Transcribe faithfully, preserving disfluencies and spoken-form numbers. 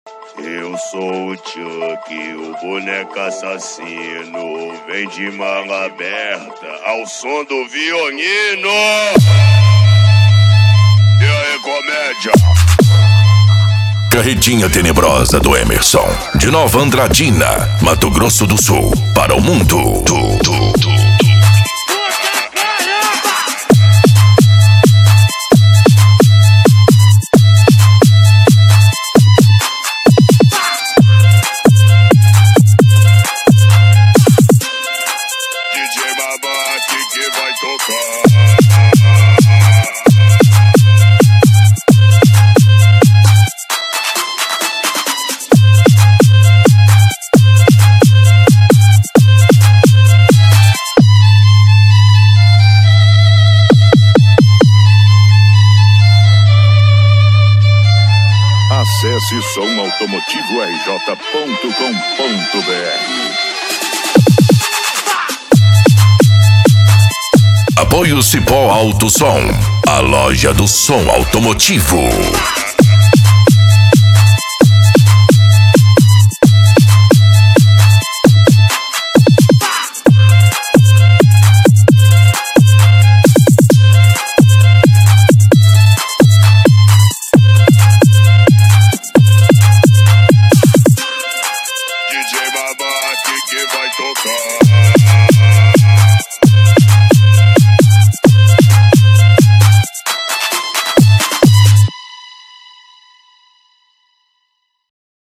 Eu sou o Chuck, o boneco assassino. Vem de manga aberta ao som do violino. E aí, comédia? Carretinha Tenebrosa do Emerson, de Nova Andradina, Mato Grosso do Sul, para o mundo. Tu, tu, tu. Que vai tocar. Acesse som automotivo r j ponto com ponto b r. Apoio Cipó Alto Som, a loja do som automotivo. D J Babaque que vai tocar.